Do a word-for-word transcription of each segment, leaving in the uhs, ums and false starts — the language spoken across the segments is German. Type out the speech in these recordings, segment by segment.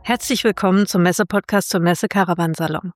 Herzlich willkommen zum Messe-Podcast zum Messe-Caravansalon.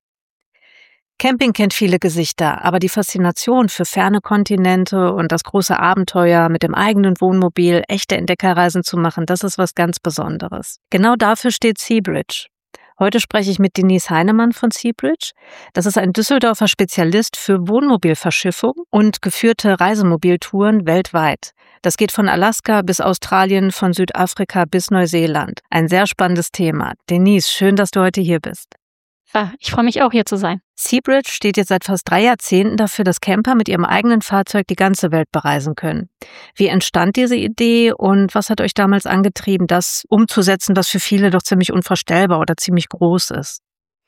Camping kennt viele Gesichter, aber die Faszination für ferne Kontinente und das große Abenteuer, mit dem eigenen Wohnmobil echte Entdeckerreisen zu machen, das ist was ganz Besonderes. Genau dafür steht Seabridge. Heute spreche ich mit Denise Heinemann von Seabridge. Das ist ein Düsseldorfer Spezialist für Wohnmobilverschiffung und geführte Reisemobiltouren weltweit. Das geht von Alaska bis Australien, von Südafrika bis Neuseeland. Ein sehr spannendes Thema. Denise, schön, dass du heute hier bist. Ja, ich freue mich auch, hier zu sein. Seabridge steht jetzt seit fast drei Jahrzehnten dafür, dass Camper mit ihrem eigenen Fahrzeug die ganze Welt bereisen können. Wie entstand diese Idee und was hat euch damals angetrieben, das umzusetzen, was für viele doch ziemlich unvorstellbar oder ziemlich groß ist?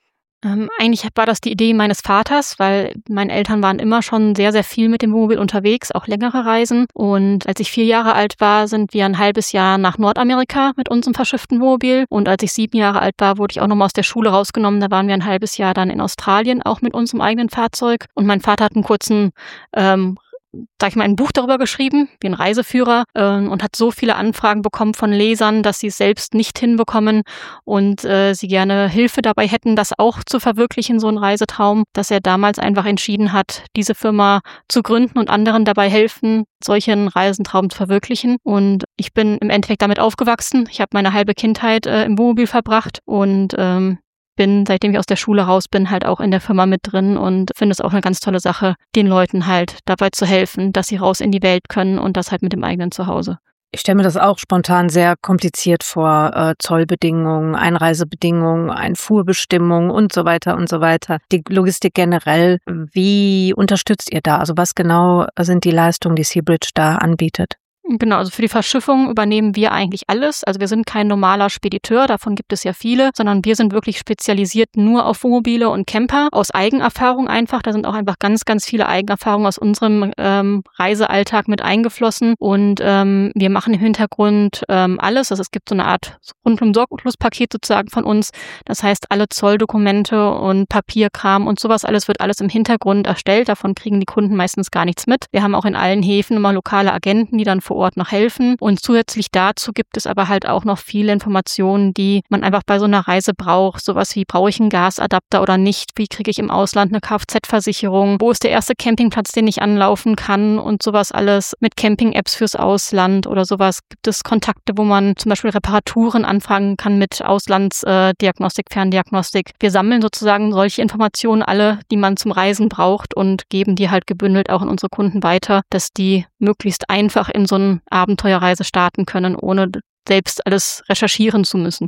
Ähm, eigentlich war das die Idee meines Vaters, weil meine Eltern waren immer schon sehr, sehr viel mit dem Wohnmobil unterwegs, auch längere Reisen. Und als ich vier Jahre alt war, sind wir ein halbes Jahr nach Nordamerika mit unserem verschifften Wohnmobil. Und als ich sieben Jahre alt war, wurde ich auch nochmal aus der Schule rausgenommen. Da waren wir ein halbes Jahr dann in Australien, auch mit unserem eigenen Fahrzeug. Und mein Vater hat einen kurzen ähm, sag ich mal, ein Buch darüber geschrieben, wie ein Reiseführer, äh, und hat so viele Anfragen bekommen von Lesern, dass sie es selbst nicht hinbekommen und äh, sie gerne Hilfe dabei hätten, das auch zu verwirklichen, so ein Reisetraum, dass er damals einfach entschieden hat, diese Firma zu gründen und anderen dabei helfen, solchen Reisetraum zu verwirklichen. Und ich bin im Endeffekt damit aufgewachsen. Ich habe meine halbe Kindheit äh, im Wohnmobil verbracht und ähm, bin, seitdem ich aus der Schule raus bin, halt auch in der Firma mit drin und finde es auch eine ganz tolle Sache, den Leuten halt dabei zu helfen, dass sie raus in die Welt können und das halt mit dem eigenen Zuhause. Ich stelle mir das auch spontan sehr kompliziert vor, äh, Zollbedingungen, Einreisebedingungen, Einfuhrbestimmungen und so weiter und so weiter. Die Logistik generell, wie unterstützt ihr da? Also was genau sind die Leistungen, die Seabridge da anbietet? Genau, also für die Verschiffung übernehmen wir eigentlich alles. Also wir sind kein normaler Spediteur, davon gibt es ja viele, sondern wir sind wirklich spezialisiert nur auf Wohnmobile und Camper, aus Eigenerfahrung einfach. Da sind auch einfach ganz, ganz viele Eigenerfahrungen aus unserem ähm, Reisealltag mit eingeflossen und ähm, wir machen im Hintergrund ähm, alles. Also es gibt so eine Art Rundum-Sorglos-Paket sozusagen von uns. Das heißt, alle Zolldokumente und Papierkram und sowas, alles wird alles im Hintergrund erstellt. Davon kriegen die Kunden meistens gar nichts mit. Wir haben auch in allen Häfen immer lokale Agenten, die dann vor Ort noch helfen. Und zusätzlich dazu gibt es aber halt auch noch viele Informationen, die man einfach bei so einer Reise braucht. Sowas wie, brauche ich einen Gasadapter oder nicht? Wie kriege ich im Ausland eine Kfz-Versicherung? Wo ist der erste Campingplatz, den ich anlaufen kann? Und sowas alles mit Camping-Apps fürs Ausland oder sowas. Gibt es Kontakte, wo man zum Beispiel Reparaturen anfragen kann mit Auslandsdiagnostik, Ferndiagnostik? Wir sammeln sozusagen solche Informationen alle, die man zum Reisen braucht und geben die halt gebündelt auch an unsere Kunden weiter, dass die möglichst einfach in so eine Abenteuerreise starten können, ohne selbst alles recherchieren zu müssen.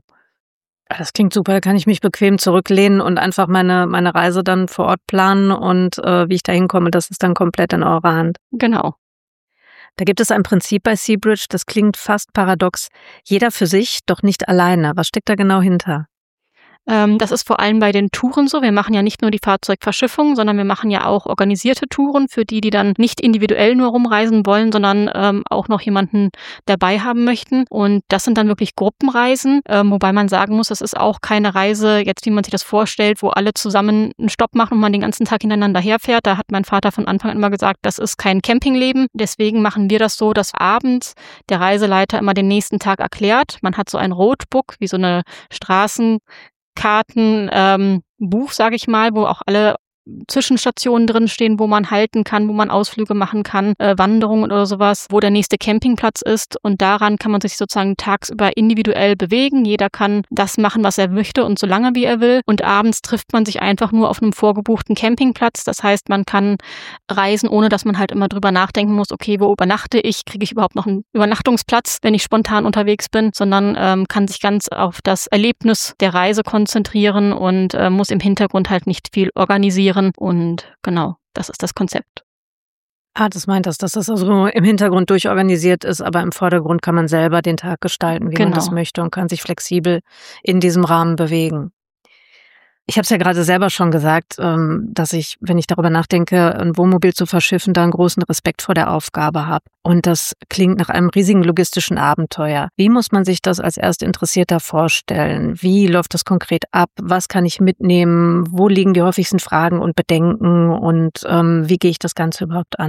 Das klingt super, da kann ich mich bequem zurücklehnen und einfach meine meine Reise dann vor Ort planen und äh, wie ich da hinkomme, das ist dann komplett in eurer Hand. Genau. Da gibt es ein Prinzip bei Seabridge, das klingt fast paradox. Jeder für sich, doch nicht alleine. Was steckt da genau hinter? Ähm, das ist vor allem bei den Touren so. Wir machen ja nicht nur die Fahrzeugverschiffung, sondern wir machen ja auch organisierte Touren für die, die dann nicht individuell nur rumreisen wollen, sondern ähm, auch noch jemanden dabei haben möchten. Und das sind dann wirklich Gruppenreisen, ähm, wobei man sagen muss, das ist auch keine Reise, jetzt wie man sich das vorstellt, wo alle zusammen einen Stopp machen und man den ganzen Tag hintereinander herfährt. Da hat mein Vater von Anfang an immer gesagt, das ist kein Campingleben. Deswegen machen wir das so, dass abends der Reiseleiter immer den nächsten Tag erklärt. Man hat so ein Roadbook, wie so eine Straßen Karten, ähm, Buch, sage ich mal, wo auch alle Zwischenstationen drinstehen, wo man halten kann, wo man Ausflüge machen kann, äh, Wanderungen oder sowas, wo der nächste Campingplatz ist. Und daran kann man sich sozusagen tagsüber individuell bewegen. Jeder kann das machen, was er möchte und so lange, wie er will. Und abends trifft man sich einfach nur auf einem vorgebuchten Campingplatz. Das heißt, man kann reisen, ohne dass man halt immer drüber nachdenken muss, okay, wo übernachte ich? Kriege ich überhaupt noch einen Übernachtungsplatz, wenn ich spontan unterwegs bin? Sondern ähm, kann sich ganz auf das Erlebnis der Reise konzentrieren und äh, muss im Hintergrund halt nicht viel organisieren. Und genau, das ist das Konzept. Ah, das meint das, dass das also im Hintergrund durchorganisiert ist, aber im Vordergrund kann man selber den Tag gestalten, wie genau. man das möchte und kann sich flexibel in diesem Rahmen bewegen. Ich habe es ja gerade selber schon gesagt, dass ich, wenn ich darüber nachdenke, ein Wohnmobil zu verschiffen, da einen großen Respekt vor der Aufgabe habe. Und das klingt nach einem riesigen logistischen Abenteuer. Wie muss man sich das als Erstinteressierter vorstellen? Wie läuft das konkret ab? Was kann ich mitnehmen? Wo liegen die häufigsten Fragen und Bedenken? Und ähm, wie gehe ich das Ganze überhaupt an?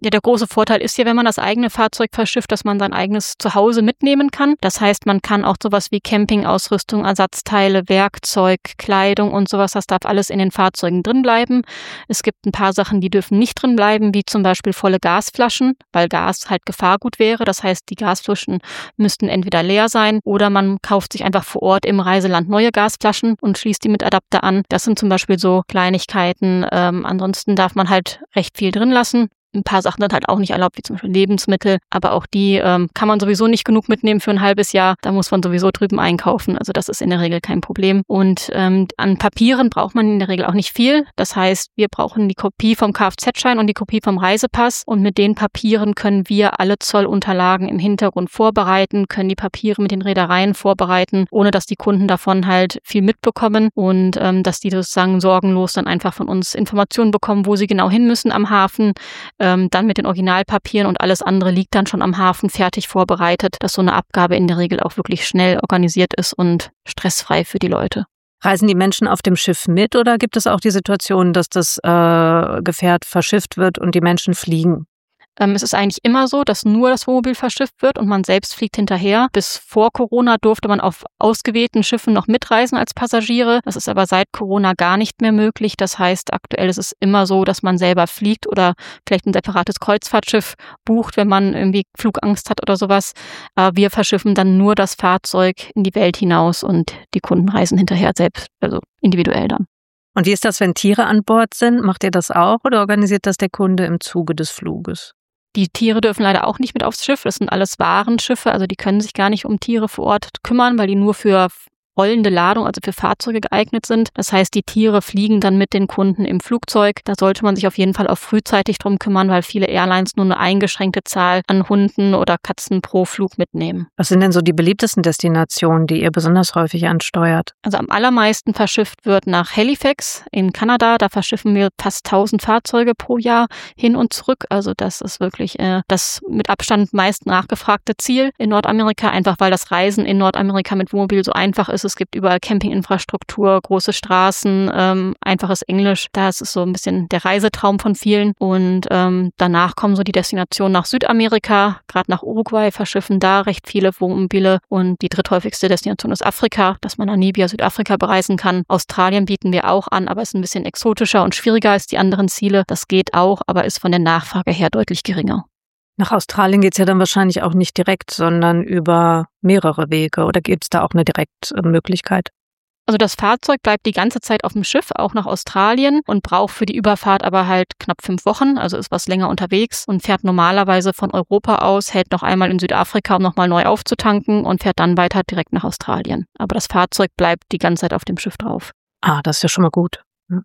Ja, der große Vorteil ist ja, wenn man das eigene Fahrzeug verschifft, dass man sein eigenes Zuhause mitnehmen kann. Das heißt, man kann auch sowas wie Campingausrüstung, Ersatzteile, Werkzeug, Kleidung und sowas, das darf alles in den Fahrzeugen drin bleiben. Es gibt ein paar Sachen, die dürfen nicht drin bleiben, wie zum Beispiel volle Gasflaschen, weil Gas halt Gefahrgut wäre. Das heißt, die Gasflaschen müssten entweder leer sein oder man kauft sich einfach vor Ort im Reiseland neue Gasflaschen und schließt die mit Adapter an. Das sind zum Beispiel so Kleinigkeiten. Ähm, ansonsten darf man halt recht viel drin lassen. Ein paar Sachen sind halt auch nicht erlaubt, wie zum Beispiel Lebensmittel, aber auch die ähm, kann man sowieso nicht genug mitnehmen für ein halbes Jahr. Da muss man sowieso drüben einkaufen, also das ist in der Regel kein Problem. Und ähm, an Papieren braucht man in der Regel auch nicht viel. Das heißt, wir brauchen die Kopie vom Kfz-Schein und die Kopie vom Reisepass und mit den Papieren können wir alle Zollunterlagen im Hintergrund vorbereiten, können die Papiere mit den Reedereien vorbereiten, ohne dass die Kunden davon halt viel mitbekommen und ähm, dass die sozusagen sorgenlos dann einfach von uns Informationen bekommen, wo sie genau hin müssen am Hafen. Ähm, dann mit den Originalpapieren und alles andere liegt dann schon am Hafen fertig vorbereitet, dass so eine Abgabe in der Regel auch wirklich schnell organisiert ist und stressfrei für die Leute. Reisen die Menschen auf dem Schiff mit oder gibt es auch die Situation, dass das äh, Gefährt verschifft wird und die Menschen fliegen? Ähm, es ist eigentlich immer so, dass nur das Wohnmobil verschifft wird und man selbst fliegt hinterher. Bis vor Corona durfte man auf ausgewählten Schiffen noch mitreisen als Passagiere. Das ist aber seit Corona gar nicht mehr möglich. Das heißt, aktuell ist es immer so, dass man selber fliegt oder vielleicht ein separates Kreuzfahrtschiff bucht, wenn man irgendwie Flugangst hat oder sowas. Aber wir verschiffen dann nur das Fahrzeug in die Welt hinaus und die Kunden reisen hinterher selbst, also individuell dann. Und wie ist das, wenn Tiere an Bord sind? Macht ihr das auch oder organisiert das der Kunde im Zuge des Fluges? Die Tiere dürfen leider auch nicht mit aufs Schiff. Das sind alles Warenschiffe, also die können sich gar nicht um Tiere vor Ort kümmern, weil die nur für rollende Ladung, also für Fahrzeuge geeignet sind. Das heißt, die Tiere fliegen dann mit den Kunden im Flugzeug. Da sollte man sich auf jeden Fall auch frühzeitig drum kümmern, weil viele Airlines nur eine eingeschränkte Zahl an Hunden oder Katzen pro Flug mitnehmen. Was sind denn so die beliebtesten Destinationen, die ihr besonders häufig ansteuert? Also am allermeisten verschifft wird nach Halifax in Kanada. Da verschiffen wir fast tausend Fahrzeuge pro Jahr hin und zurück. Also das ist wirklich äh, das mit Abstand meist nachgefragte Ziel in Nordamerika, einfach weil das Reisen in Nordamerika mit Wohnmobil so einfach ist. Es gibt überall Campinginfrastruktur, große Straßen, ähm, einfaches Englisch. Das ist so ein bisschen der Reisetraum von vielen. Und ähm, danach kommen so die Destinationen nach Südamerika, gerade nach Uruguay verschiffen da recht viele Wohnmobile. Und die dritthäufigste Destination ist Afrika, dass man Namibia, Südafrika bereisen kann. Australien bieten wir auch an, aber ist ein bisschen exotischer und schwieriger als die anderen Ziele. Das geht auch, aber ist von der Nachfrage her deutlich geringer. Nach Australien geht's ja dann wahrscheinlich auch nicht direkt, sondern über mehrere Wege. Oder gibt's da auch eine Direktmöglichkeit? Also das Fahrzeug bleibt die ganze Zeit auf dem Schiff, auch nach Australien und braucht für die Überfahrt aber halt knapp fünf Wochen, also ist was länger unterwegs und fährt normalerweise von Europa aus, hält noch einmal in Südafrika, um nochmal neu aufzutanken und fährt dann weiter direkt nach Australien. Aber das Fahrzeug bleibt die ganze Zeit auf dem Schiff drauf. Ah, das ist ja schon mal gut.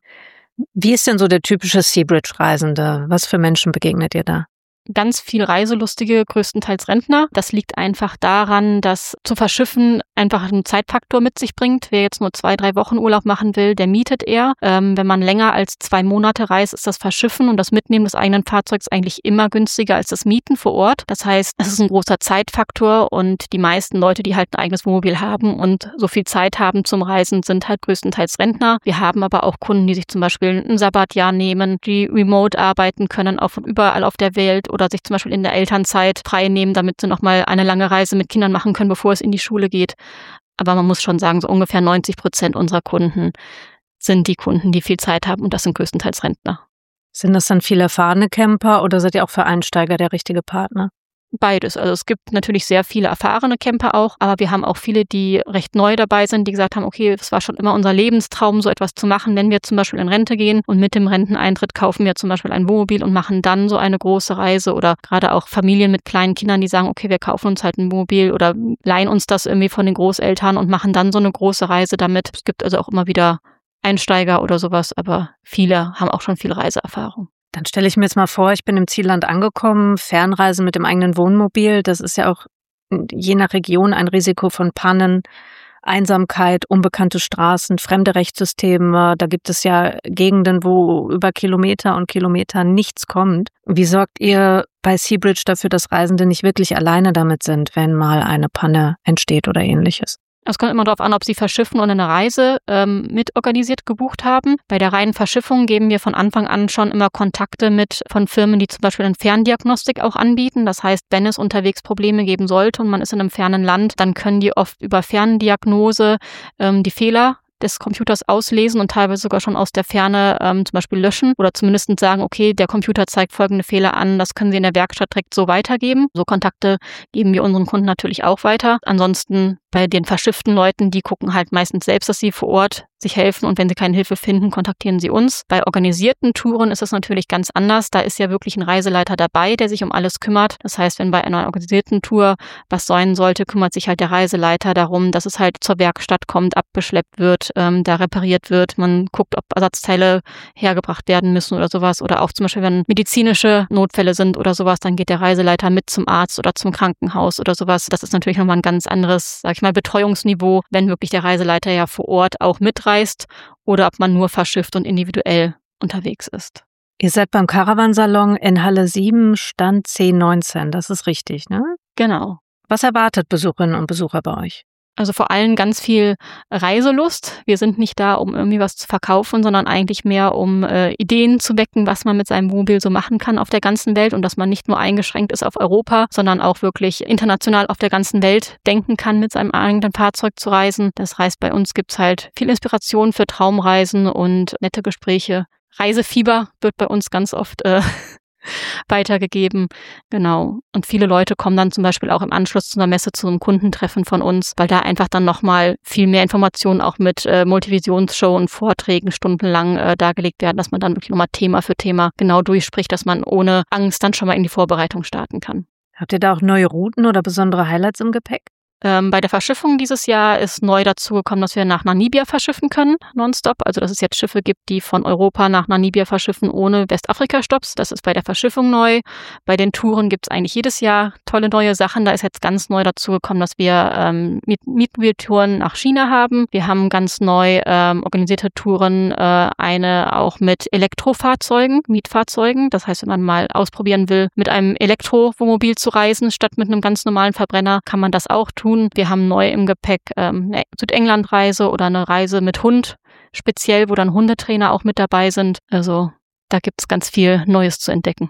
Wie ist denn so der typische Seabridge-Reisende? Was für Menschen begegnet ihr da? Ganz viel Reiselustige, größtenteils Rentner. Das liegt einfach daran, dass zu verschiffen einfach einen Zeitfaktor mit sich bringt. Wer jetzt nur zwei, drei Wochen Urlaub machen will, der mietet eher. Ähm, wenn man länger als zwei Monate reist, ist das Verschiffen und das Mitnehmen des eigenen Fahrzeugs eigentlich immer günstiger als das Mieten vor Ort. Das heißt, es ist ein großer Zeitfaktor und die meisten Leute, die halt ein eigenes Wohnmobil haben und so viel Zeit haben zum Reisen, sind halt größtenteils Rentner. Wir haben aber auch Kunden, die sich zum Beispiel ein Sabbatjahr nehmen, die remote arbeiten können, auch von überall auf der Welt oder sich zum Beispiel in der Elternzeit frei nehmen, damit sie nochmal eine lange Reise mit Kindern machen können, bevor es in die Schule geht. Aber man muss schon sagen, so ungefähr neunzig Prozent unserer Kunden sind die Kunden, die viel Zeit haben und das sind größtenteils Rentner. Sind das dann viele erfahrene Camper oder seid ihr auch für Einsteiger der richtige Partner? Beides. Also es gibt natürlich sehr viele erfahrene Camper auch, aber wir haben auch viele, die recht neu dabei sind, die gesagt haben, okay, es war schon immer unser Lebenstraum, so etwas zu machen, wenn wir zum Beispiel in Rente gehen und mit dem Renteneintritt kaufen wir zum Beispiel ein Wohnmobil und machen dann so eine große Reise oder gerade auch Familien mit kleinen Kindern, die sagen, okay, wir kaufen uns halt ein Wohnmobil oder leihen uns das irgendwie von den Großeltern und machen dann so eine große Reise damit. Es gibt also auch immer wieder Einsteiger oder sowas, aber viele haben auch schon viel Reiseerfahrung. Dann stelle ich mir jetzt mal vor, ich bin im Zielland angekommen, Fernreise mit dem eigenen Wohnmobil. Das ist ja auch je nach Region ein Risiko von Pannen, Einsamkeit, unbekannte Straßen, fremde Rechtssysteme. Da gibt es ja Gegenden, wo über Kilometer und Kilometer nichts kommt. Wie sorgt ihr bei Seabridge dafür, dass Reisende nicht wirklich alleine damit sind, wenn mal eine Panne entsteht oder Ähnliches? Es kommt immer darauf an, ob Sie verschiffen oder eine Reise ähm, mitorganisiert gebucht haben. Bei der reinen Verschiffung geben wir von Anfang an schon immer Kontakte mit von Firmen, die zum Beispiel eine Ferndiagnostik auch anbieten. Das heißt, wenn es unterwegs Probleme geben sollte und man ist in einem fernen Land, dann können die oft über Ferndiagnose ähm, die Fehler des Computers auslesen und teilweise sogar schon aus der Ferne ähm, zum Beispiel löschen oder zumindest sagen, okay, der Computer zeigt folgende Fehler an, das können Sie in der Werkstatt direkt so weitergeben. So Kontakte geben wir unseren Kunden natürlich auch weiter. Ansonsten bei den verschifften Leuten, die gucken halt meistens selbst, dass sie vor Ort sich helfen und wenn sie keine Hilfe finden, kontaktieren sie uns. Bei organisierten Touren ist es natürlich ganz anders. Da ist ja wirklich ein Reiseleiter dabei, der sich um alles kümmert. Das heißt, wenn bei einer organisierten Tour was sein sollte, kümmert sich halt der Reiseleiter darum, dass es halt zur Werkstatt kommt, abgeschleppt wird, ähm, da repariert wird. Man guckt, ob Ersatzteile hergebracht werden müssen oder sowas. Oder auch zum Beispiel, wenn medizinische Notfälle sind oder sowas, dann geht der Reiseleiter mit zum Arzt oder zum Krankenhaus oder sowas. Das ist natürlich nochmal ein ganz anderes, sag ich mal, Betreuungsniveau, wenn wirklich der Reiseleiter ja vor Ort auch mitreist oder ob man nur verschifft und individuell unterwegs ist. Ihr seid beim Caravansalon in Halle sieben, Stand zehn neunzehn, das ist richtig, ne? Genau. Was erwartet Besucherinnen und Besucher bei euch? Also vor allem ganz viel Reiselust. Wir sind nicht da, um irgendwie was zu verkaufen, sondern eigentlich mehr, um äh, Ideen zu wecken, was man mit seinem Wohnmobil so machen kann auf der ganzen Welt und dass man nicht nur eingeschränkt ist auf Europa, sondern auch wirklich international auf der ganzen Welt denken kann, mit seinem eigenen Fahrzeug zu reisen. Das heißt, bei uns gibt's halt viel Inspiration für Traumreisen und nette Gespräche. Reisefieber wird bei uns ganz oft äh, weitergegeben. Genau. Und viele Leute kommen dann zum Beispiel auch im Anschluss zu einer Messe zu einem Kundentreffen von uns, weil da einfach dann nochmal viel mehr Informationen auch mit äh, Multivisionsshow und Vorträgen stundenlang äh, dargelegt werden, dass man dann wirklich nochmal Thema für Thema genau durchspricht, dass man ohne Angst dann schon mal in die Vorbereitung starten kann. Habt ihr da auch neue Routen oder besondere Highlights im Gepäck? Ähm, bei der Verschiffung dieses Jahr ist neu dazugekommen, dass wir nach Namibia verschiffen können, nonstop. Also dass es jetzt Schiffe gibt, die von Europa nach Namibia verschiffen ohne Westafrika-Stopps. Das ist bei der Verschiffung neu. Bei den Touren gibt es eigentlich jedes Jahr tolle neue Sachen. Da ist jetzt ganz neu dazugekommen, dass wir ähm, Mietmobiltouren nach China haben. Wir haben ganz neu ähm, organisierte Touren, äh, eine auch mit Elektrofahrzeugen, Mietfahrzeugen. Das heißt, wenn man mal ausprobieren will, mit einem Elektrowohnmobil zu reisen, statt mit einem ganz normalen Verbrenner, kann man das auch tun. Wir haben neu im Gepäck ähm, eine Südengland-Reise oder eine Reise mit Hund, speziell, wo dann Hundetrainer auch mit dabei sind. Also da gibt es ganz viel Neues zu entdecken.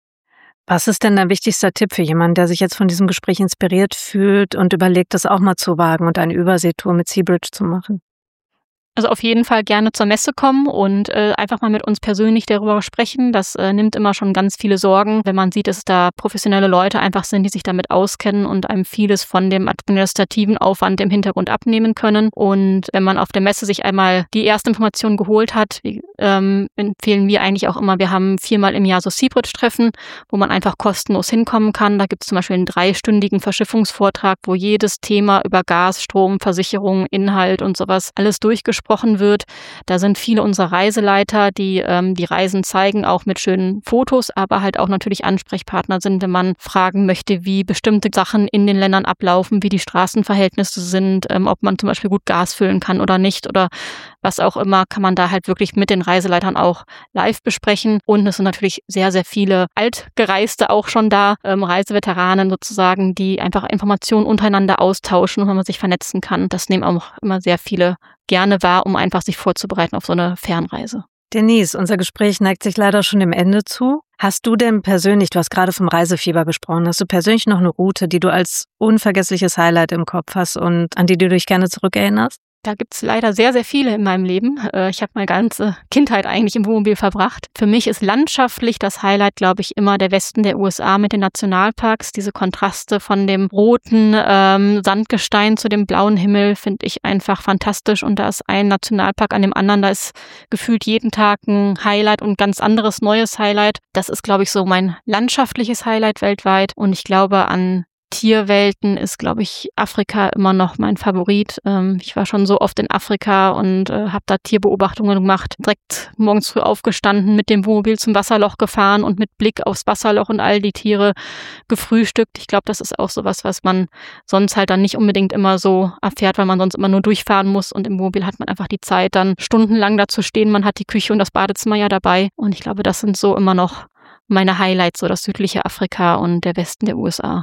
Was ist denn dein wichtigster Tipp für jemanden, der sich jetzt von diesem Gespräch inspiriert fühlt und überlegt, das auch mal zu wagen und eine Überseetour mit Seabridge zu machen? Also auf jeden Fall gerne zur Messe kommen und äh, einfach mal mit uns persönlich darüber sprechen. Das äh, nimmt immer schon ganz viele Sorgen, wenn man sieht, dass da professionelle Leute einfach sind, die sich damit auskennen und einem vieles von dem administrativen Aufwand im Hintergrund abnehmen können. Und wenn man auf der Messe sich einmal die erste Information geholt hat, wie, ähm, empfehlen wir eigentlich auch immer, wir haben viermal im Jahr so Seabridge-Treffen, wo man einfach kostenlos hinkommen kann. Da gibt es zum Beispiel einen dreistündigen Verschiffungsvortrag, wo jedes Thema über Gas, Strom, Versicherung, Inhalt und sowas alles durchgesprochen wird. Da sind viele unserer Reiseleiter, die ähm, die Reisen zeigen, auch mit schönen Fotos, aber halt auch natürlich Ansprechpartner sind, wenn man fragen möchte, wie bestimmte Sachen in den Ländern ablaufen, wie die Straßenverhältnisse sind, ähm, ob man zum Beispiel gut Gas füllen kann oder nicht oder was auch immer, kann man da halt wirklich mit den Reiseleitern auch live besprechen. Und es sind natürlich sehr, sehr viele Altgereiste auch schon da, ähm, Reiseveteranen sozusagen, die einfach Informationen untereinander austauschen und man sich vernetzen kann. Das nehmen auch immer sehr viele gerne wahr, um einfach sich vorzubereiten auf so eine Fernreise. Denise, unser Gespräch neigt sich leider schon dem Ende zu. Hast du denn persönlich, du hast gerade vom Reisefieber gesprochen, hast du persönlich noch eine Route, die du als unvergessliches Highlight im Kopf hast und an die du dich gerne zurückerinnerst? Da gibt's leider sehr, sehr viele in meinem Leben. Ich habe meine ganze Kindheit eigentlich im Wohnmobil verbracht. Für mich ist landschaftlich das Highlight, glaube ich, immer der Westen der U S A mit den Nationalparks. Diese Kontraste von dem roten ähm, Sandgestein zu dem blauen Himmel finde ich einfach fantastisch. Und da ist ein Nationalpark an dem anderen. Da ist gefühlt jeden Tag ein Highlight und ganz anderes neues Highlight. Das ist, glaube ich, so mein landschaftliches Highlight weltweit. Und ich glaube, an Tierwelten ist, glaube ich, Afrika immer noch mein Favorit. Ähm, ich war schon so oft in Afrika und äh, habe da Tierbeobachtungen gemacht. Direkt morgens früh aufgestanden, mit dem Wohnmobil zum Wasserloch gefahren und mit Blick aufs Wasserloch und all die Tiere gefrühstückt. Ich glaube, das ist auch sowas, was man sonst halt dann nicht unbedingt immer so erfährt, weil man sonst immer nur durchfahren muss. Und im Wohnmobil hat man einfach die Zeit, dann stundenlang da zu stehen. Man hat die Küche und das Badezimmer ja dabei. Und ich glaube, das sind so immer noch meine Highlights, so das südliche Afrika und der Westen der U S A.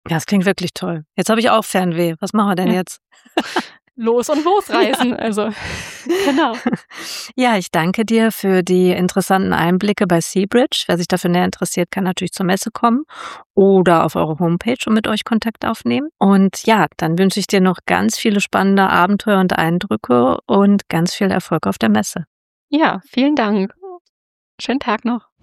Ja, das klingt wirklich toll. Jetzt habe ich auch Fernweh. Was machen wir denn Ja. jetzt? Los und losreisen, also genau. Ja, ich danke dir für die interessanten Einblicke bei Seabridge. Wer sich dafür näher interessiert, kann natürlich zur Messe kommen oder auf eure Homepage und mit euch Kontakt aufnehmen. Und ja, dann wünsche ich dir noch ganz viele spannende Abenteuer und Eindrücke und ganz viel Erfolg auf der Messe. Ja, vielen Dank. Schönen Tag noch.